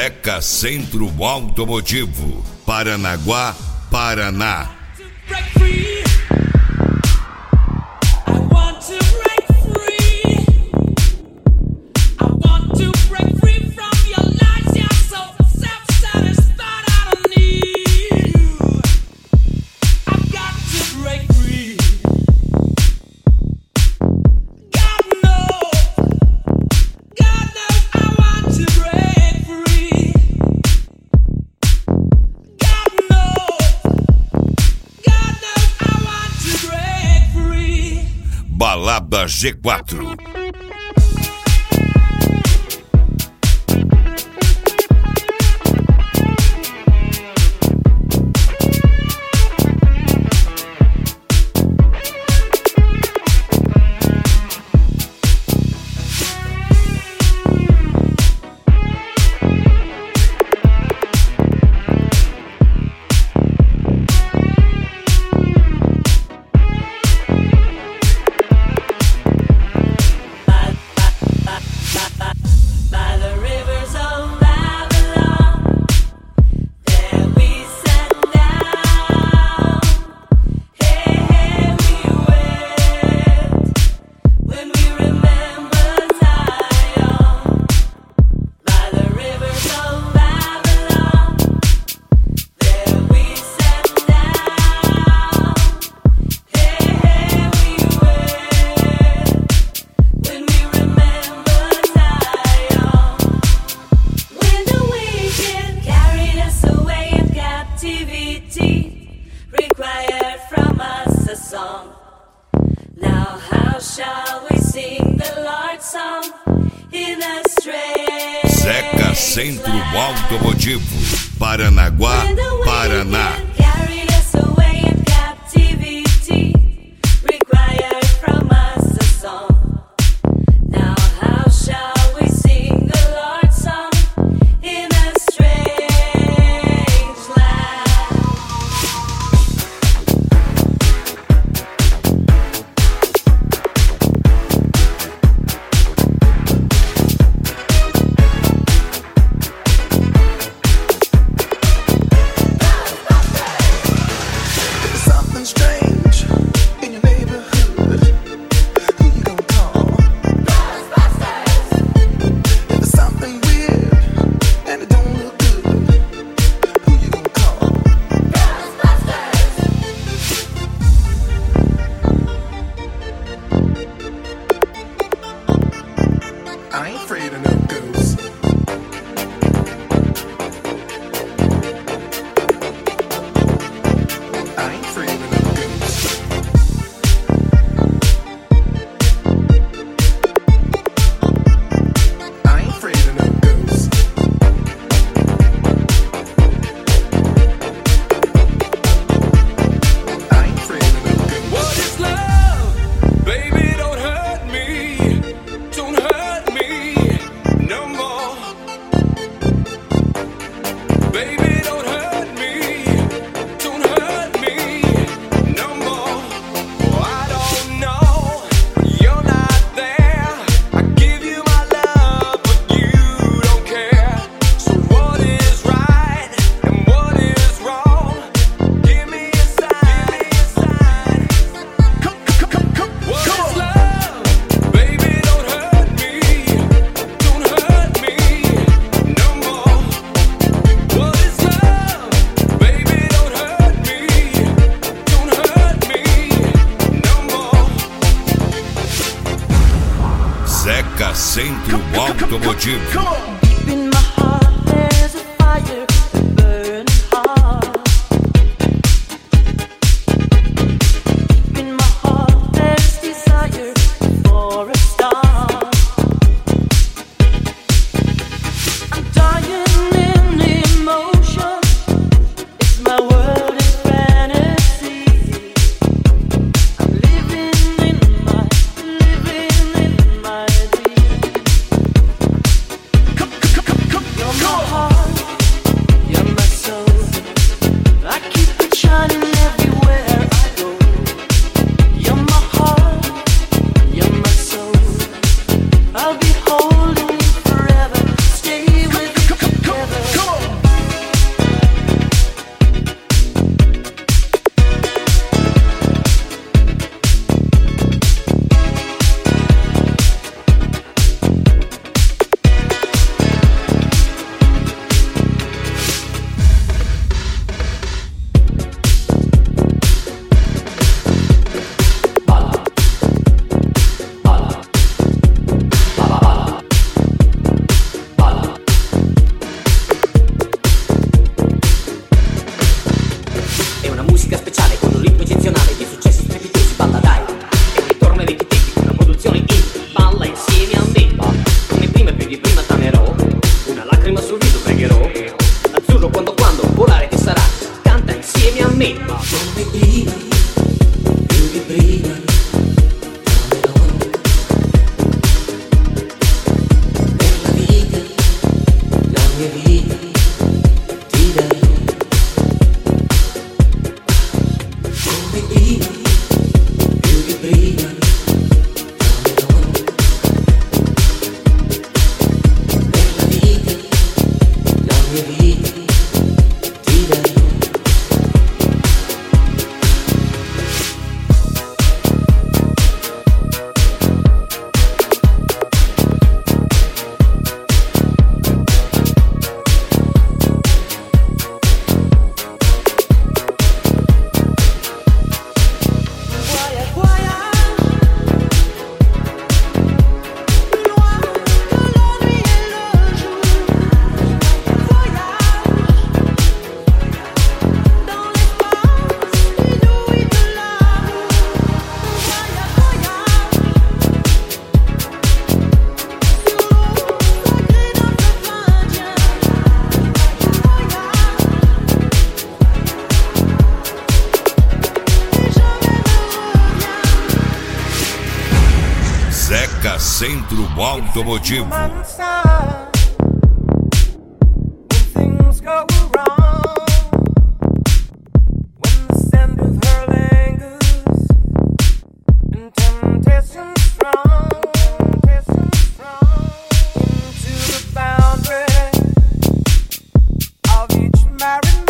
Zeca Centro Automotivo, Paranaguá, Paraná. Balada G4. Zeca Centro Automotivo, Paranaguá, Paraná. I ain't afraid of no ghosts. I ain't afraid of no ghosts. I ain't afraid of no ghosts. I ain't afraid of no ghosts. What is love? Baby, don't hurt me. Don't hurt me no more. Baby, don't hurt me. Don't hurt me no more. Oh, I don't know. You're not there. I give you my love, but you don't care. So what is right and what is wrong? Give me a sign. What is love? Baby, don't hurt me. Don't hurt me no more. What is love? Baby, don't hurt me. Don't hurt me no more. Zeca Centro Automotivo. Deep in my heart, there's a fire burning hard. Deep in my heart, there's desire for a star. I'm dying in emotion. It's my world in fantasy. I'm living in my dream. You're my heart, you're my soul. I keep it shining everywhere I go. You're my heart, you're my soul. I'll be holding you forever, stay with you together. Come prima, più di prima, dammi donne. Per la vita, la mia vita, ti darò. Come prima, più di prima, dammi donne. Per la vita, la mia vita, ti darò. Zeca Centro Automotivo. Human side. When things go wrong, when the scent of her lingers, and temptation strong, into the boundary of each married